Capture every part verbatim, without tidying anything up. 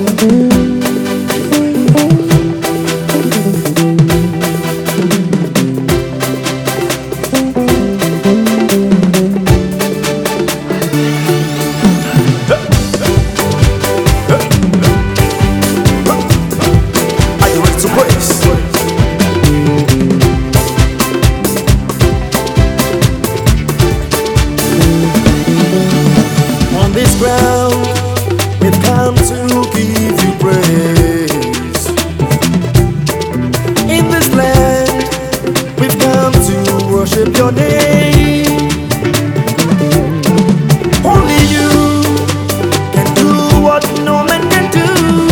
On this ground, we've come to give you praise. In this land, we've come to worship your name. Only you can do what no man can do.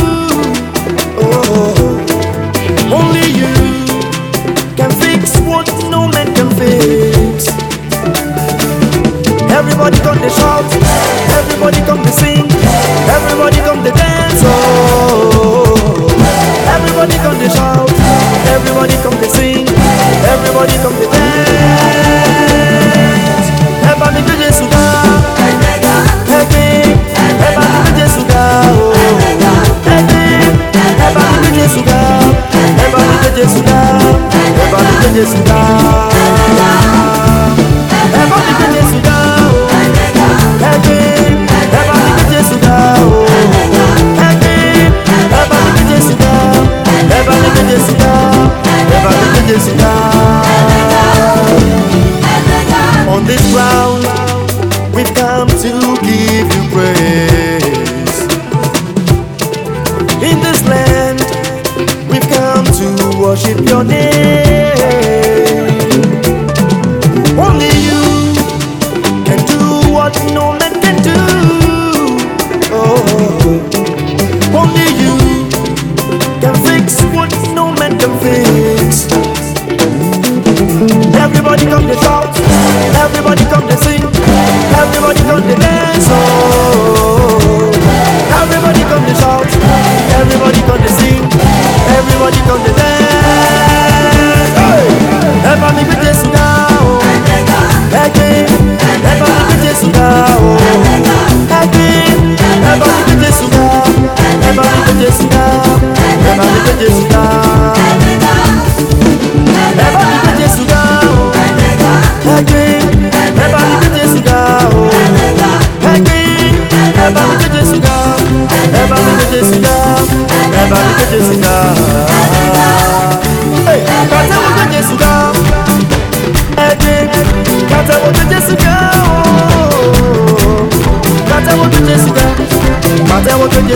Oh, only you can fix what no man can fix. Everybody come to shout, everybody come to sing, everybody come to dance, oh. Everybody come to shout, everybody come to sing, everybody come to dance. Everybody come to suga, everybody, everybody come to suga, oh. Everybody come to suga, everybody come to suga, everybody come to suga. Everybody come to suga. On this ground, we've come to give you praise. In this land, we've come to worship your name. Only you can do what no man can do. Oh, only you can fix what no man can fix. Everybody come to shout, everybody come to sing, everybody come to dance, oh. Everybody come to shout, everybody come to sing, everybody come to dance. Hey, everybody come to suga, oh. Hey, everybody come to suga, oh. Hey, everybody come to suga, everybody come to suga, everybody come to suga.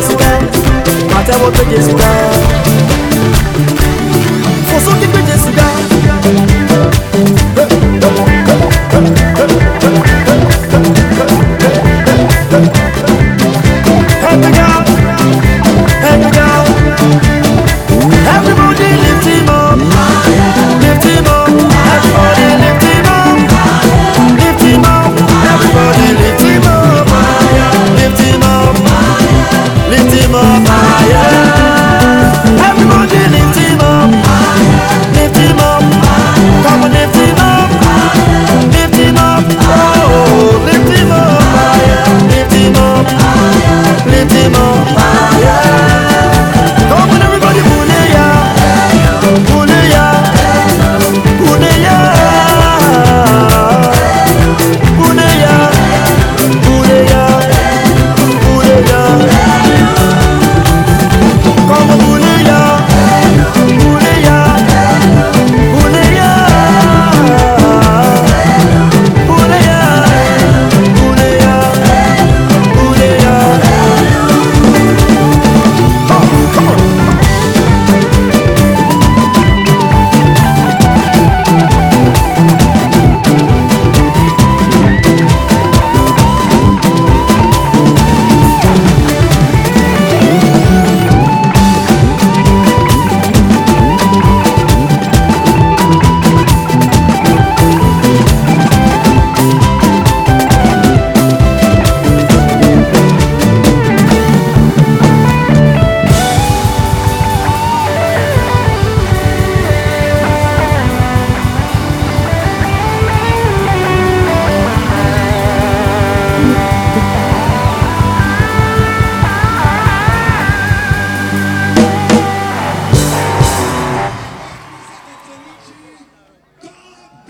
For so que